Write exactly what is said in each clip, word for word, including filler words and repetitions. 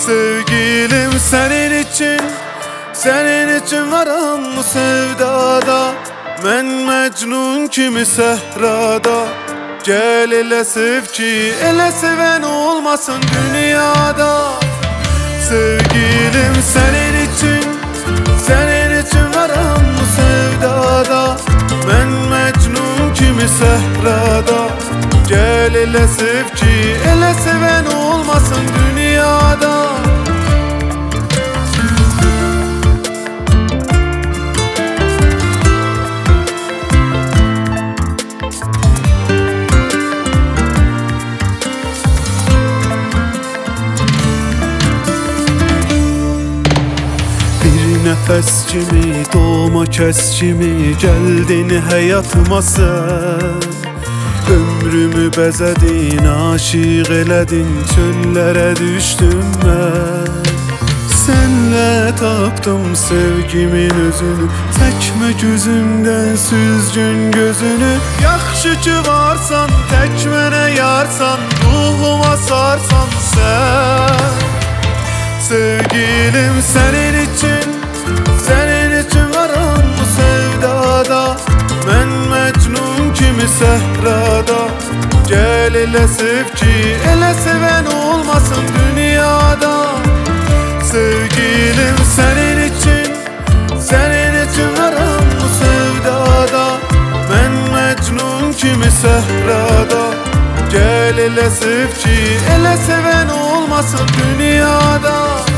Sevgilim senin için, senin için varam bu sevdada. Men Mecnun kimi sehrada. Gel ele sev ki ele seven olmasın dünyada. Sevgilim senin için, senin için varam bu sevdada. Men Mecnun kimi sehrada. Gel ele sev ki ele seven olmasın dünyada. Bir nefes kimi, doğma kes kimi geldin hayatıma sen. Ömrümü bezedin, aşık eledin, çöllere düştüm ben. Senle tapdım sevgimin özünü, çekme gözümden süzgün gözünü. Yaxşı ki varsan, tek mene yarsan, ruhuma sarsan sen. Sevgilim senin için, senin için varam bu sevdada. Men Mecnun kimi sehrada. Gel ele sev ki ele seven olmasın dünyada. Sevgilim senin için, senin için varam bu sevdada. Men Mecnun kimi sehrada. Gel ele sev ki ele seven olmasın dünyada.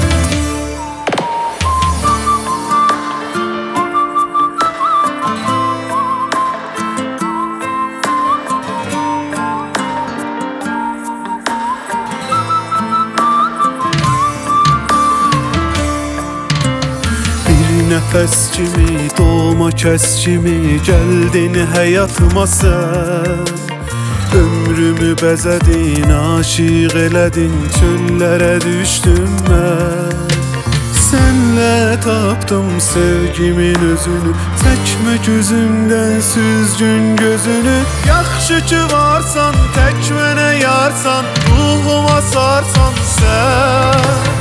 Bir nefes kimi, doğma kes kimi geldin hayatıma sen. Ömrümü bezedin, aşık eledin, çöllere düştüm ben. Senle tapdım sevgimin özünü, çekme gözümden süzgün gözünü. Yaxşı ki varsan, tek mene yarsan, ruhuma sarsan sen.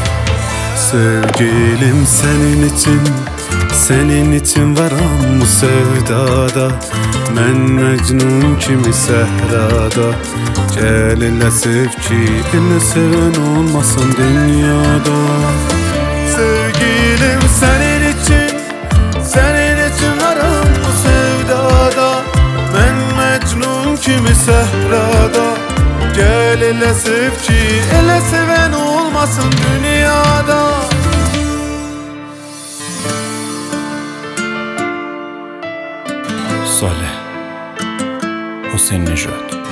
Sevgilim senin için, senin için varam bu sevdada. Men Mecnun kimi sehrada. Gel ele sev ki ele seven olmasın dünyada. Sevgilim senin için, senin için varam bu sevdada. Men Mecnun kimi sehrada. Gel ele sev ki ele seven olmasın dünyada. Saleh Hüseyin Nejat.